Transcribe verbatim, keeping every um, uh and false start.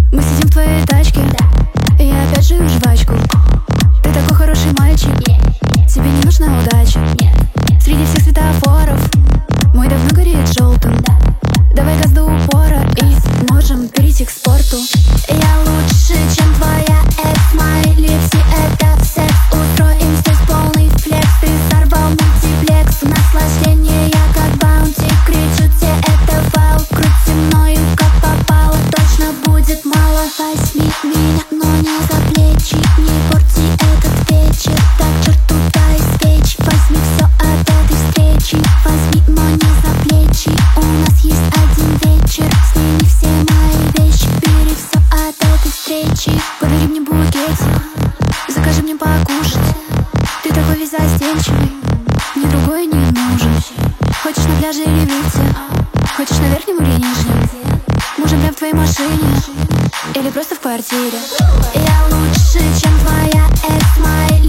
Мы сидим в твоей тачке, и я опять жую жвачку. Ты такой хороший мальчик, тебе не нужна удача. Среди всех светофоров мой давно горит желтым. Давай газ до упора и можем перейти к спорту. Я лучше, чем твоя экс, мои липси, это секс. Устроим здесь полный флекс. Ты сорвал мультиплекс, наслаждение я как баунти. Кричу тебе, это вау, крути мною как попало. Точно будет мало. Возьми меня, но не за плечи. Не порти этот вечер, так черту дай свечи. Возьми все от этой встречи. Возьми, но не за плечи. У нас есть один вечер, сними все мои вещи. Бери все от этой встречи. Подари мне букетик, закажи мне покушать. Ты такой весь застенчивый, мне другой не нужен. Хочешь на пляже или в лифте, хочешь на верхнем или нижнем, можем прям в твоей машине или просто в квартире. Я лучше, чем твоя экс, мои